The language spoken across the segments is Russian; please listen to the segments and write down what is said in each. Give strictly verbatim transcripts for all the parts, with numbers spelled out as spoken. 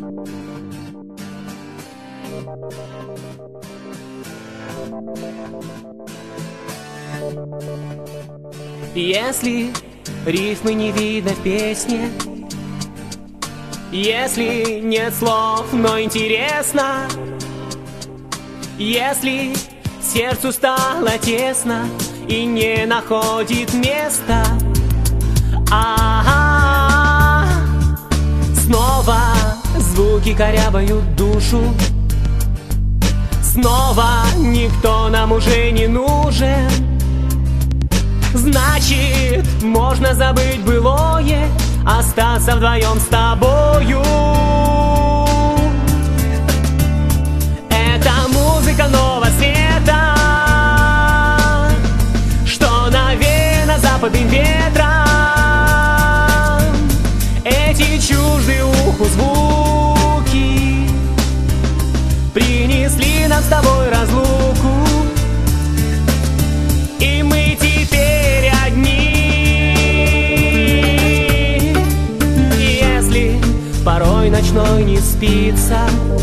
Если рифмы не видно в песне, если нет слов, но интересно, если сердцу стало тесно и не находит места, а-а-а, снова звуки корябают душу, снова никто нам уже не нужен. Значит, можно забыть былое, остаться вдвоем с тобою. Это музыка нового света, что навеяно западным ветром. Эти чуждые уху звуки принесли нам с тобой разлуку, и мы теперь одни. Если порой ночной не спится,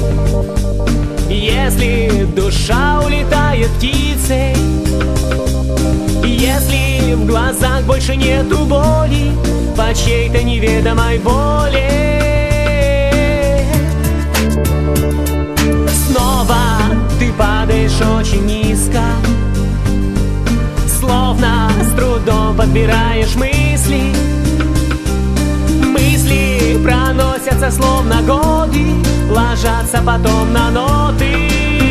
если душа улетает птицей, если в глазах больше нету боли по чьей-то неведомой воле, снова ты падаешь очень низко, словно с трудом подбираешь мысли. Мысли проносятся словно годы, ложатся потом на ноты.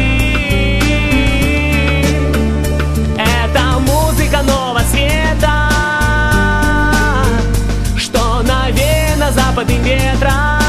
Это музыка нового света, что навеяно западным ветром.